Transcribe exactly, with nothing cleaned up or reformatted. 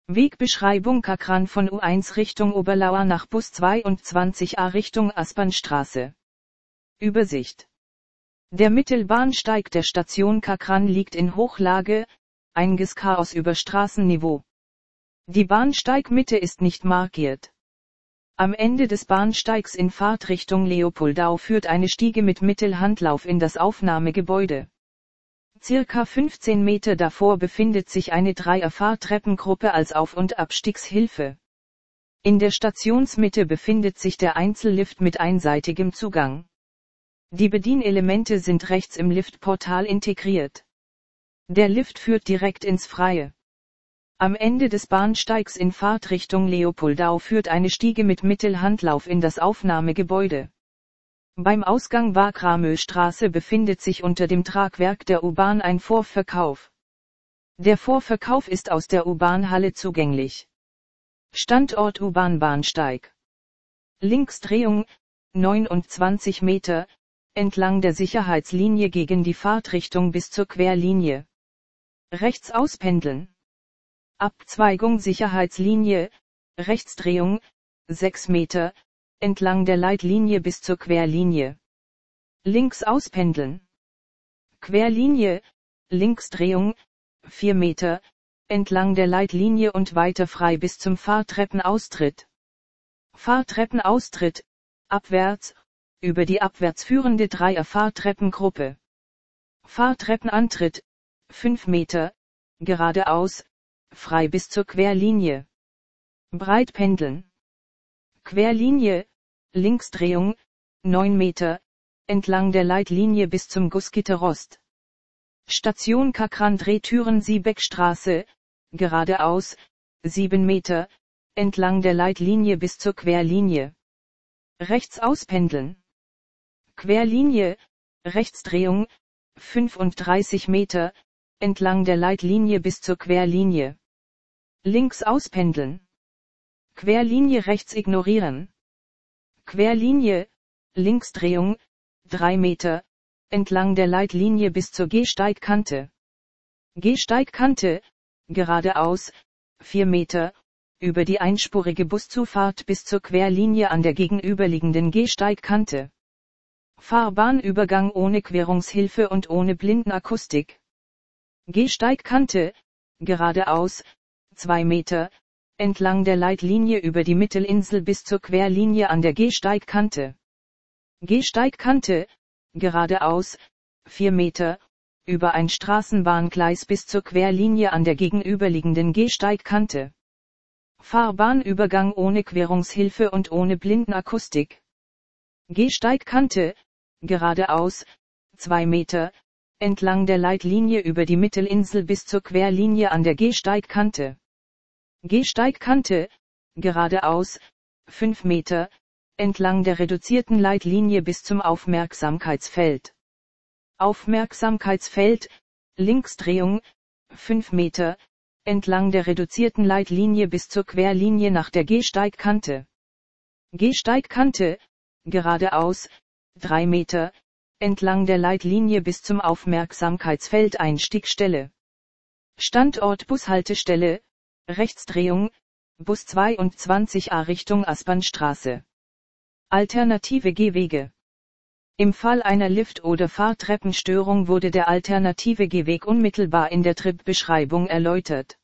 Wegbeschreibung Kakran von U eins Richtung Oberlauer nach Bus zweiundzwanzig a Richtung Aspernstraße. Übersicht. Der Mittelbahnsteig der Station Kakran liegt in Hochlage, einiges Chaos über Straßenniveau. Die Bahnsteigmitte ist nicht markiert. Am Ende des Bahnsteigs in Fahrtrichtung Leopoldau führt eine Stiege mit Mittelhandlauf in das Aufnahmegebäude. Circa fünfzehn Meter davor befindet sich eine Dreier-Fahrtreppengruppe als Auf- und Abstiegshilfe. In der Stationsmitte befindet sich der Einzellift mit einseitigem Zugang. Die Bedienelemente sind rechts im Liftportal integriert. Der Lift führt direkt ins Freie. Am Ende des Bahnsteigs in Fahrtrichtung Leopoldau führt eine Stiege mit Mittelhandlauf in das Aufnahmegebäude. Beim Ausgang Wagramöstraße befindet sich unter dem Tragwerk der U-Bahn ein Vorverkauf. Der Vorverkauf ist aus der U-Bahn-Halle zugänglich. Standort U-Bahn-Bahnsteig. Linksdrehung, neunundzwanzig Meter, entlang der Sicherheitslinie gegen die Fahrtrichtung bis zur Querlinie. Rechts auspendeln. Abzweigung Sicherheitslinie, Rechtsdrehung, sechs Meter, entlang der Leitlinie bis zur Querlinie. Links auspendeln. Querlinie, Linksdrehung, vier Meter, entlang der Leitlinie und weiter frei bis zum Fahrtreppenaustritt. Fahrtreppenaustritt, abwärts, über die abwärts führende Dreier-Fahrtreppengruppe. Fahrtreppenantritt, fünf Meter, geradeaus, frei bis zur Querlinie. Breitpendeln. Querlinie, Linksdrehung, neun Meter, entlang der Leitlinie bis zum Gussgitterrost. Station Kakran Drehtüren-Siebeckstraße, geradeaus, sieben Meter, entlang der Leitlinie bis zur Querlinie. Rechts auspendeln. Querlinie, Rechtsdrehung, fünfunddreißig Meter, entlang der Leitlinie bis zur Querlinie. Links auspendeln. Querlinie rechts ignorieren. Querlinie, Linksdrehung, drei Meter, entlang der Leitlinie bis zur Gehsteigkante. Gehsteigkante, geradeaus, vier Meter, über die einspurige Buszufahrt bis zur Querlinie an der gegenüberliegenden Gehsteigkante. Fahrbahnübergang ohne Querungshilfe und ohne Blindenakustik. Gehsteigkante, geradeaus, zwei Meter, entlang der Leitlinie über die Mittelinsel bis zur Querlinie an der Gehsteigkante. Gehsteigkante, geradeaus, vier Meter, über ein Straßenbahngleis bis zur Querlinie an der gegenüberliegenden Gehsteigkante. Fahrbahnübergang ohne Querungshilfe und ohne Blindenakustik. Gehsteigkante, geradeaus, zwei Meter, entlang der Leitlinie über die Mittelinsel bis zur Querlinie an der Gehsteigkante. Gehsteigkante, geradeaus, fünf Meter, entlang der reduzierten Leitlinie bis zum Aufmerksamkeitsfeld. Aufmerksamkeitsfeld, Linksdrehung, fünf Meter, entlang der reduzierten Leitlinie bis zur Querlinie nach der Gehsteigkante. Gehsteigkante, geradeaus, drei Meter, entlang der Leitlinie bis zum Aufmerksamkeitsfeld Einstiegstelle. Standort Bushaltestelle, Rechtsdrehung, Bus zweiundzwanzig a Richtung Aspernstraße. Alternative Gehwege. Im Fall einer Lift- oder Fahrtreppenstörung wurde der alternative Gehweg unmittelbar in der Tripbeschreibung erläutert.